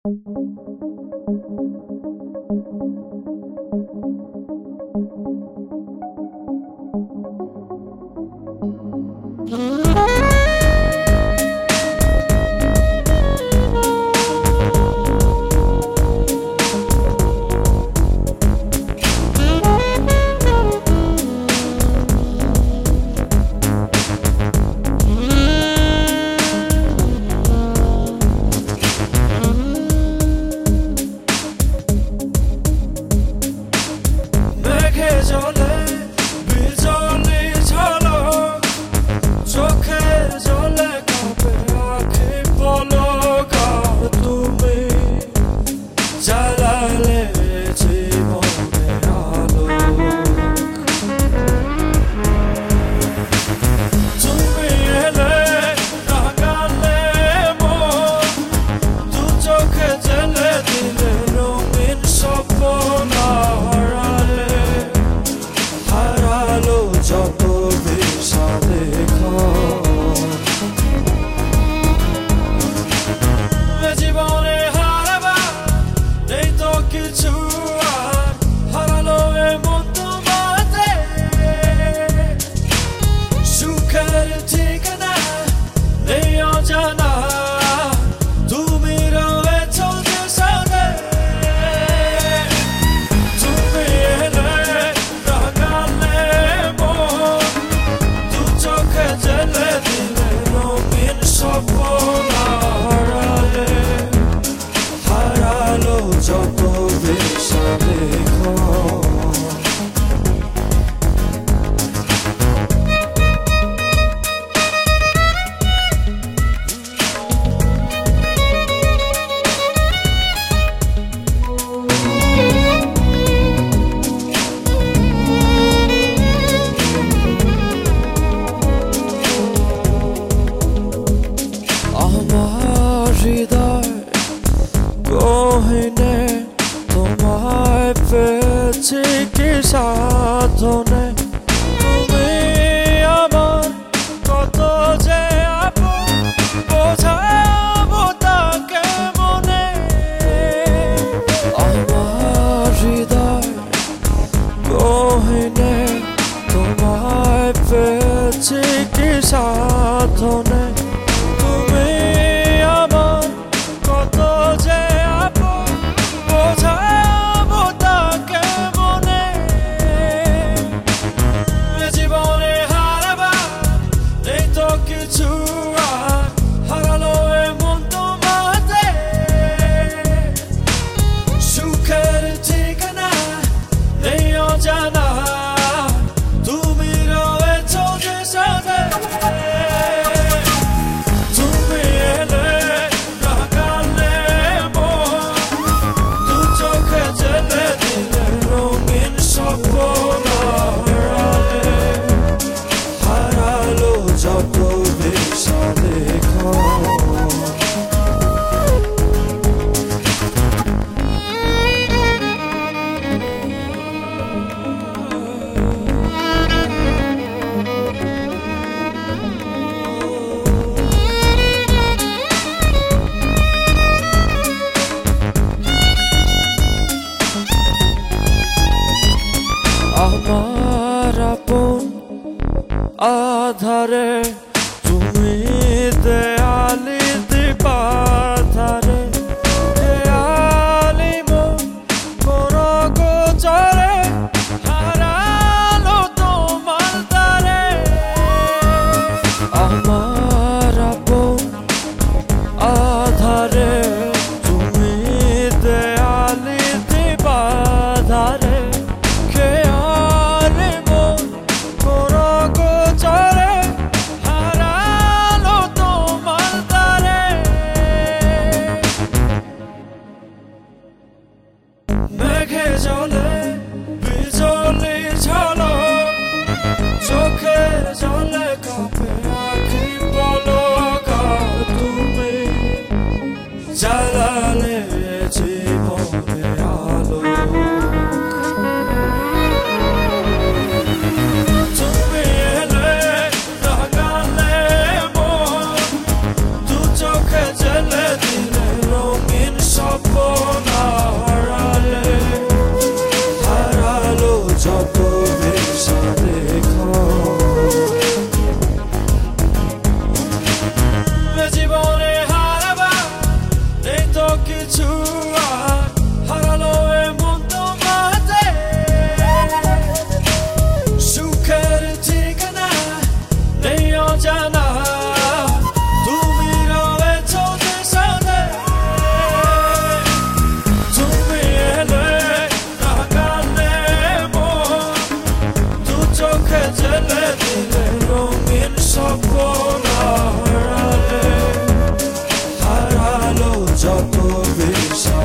সাধনে তুমি আমার কত যে আপন বোঝাবো তাকে মনে আমার হৃদয় গহীনে তোমায় পেয়েছি কি সাধনে তুমি আমার কত যে আপন বোঝাবো তাকে মনে জীবনে হারাবার নেই তো কিছু আর হারালো এমন তোমাতে সুখের ঠিকানা নেই অজানা তুমি রয়েছো যে সাথে তুমি এলে লাগালে মন দু চোখে জেলে দিলে রঙিন স্বপ্ন হারালো যত বিষাদে আমার আপন আধারে তুমি দেয়ালি দীপাধারে দেয়ালি মন কোন গোচরে হারালো তোমার দ্বারে আমার আপন আধারে তুমি দেয়ালি দীপাধারে মেঘে জলে বিজলি ঝলক চোখের জলে কাঁপে আঁখি পলক তুমি জ্বালালে জীবনে আলো তুমি এলে লাগালে মন দু চোখে জেলে দিলে রঙিন সব လေးရှာ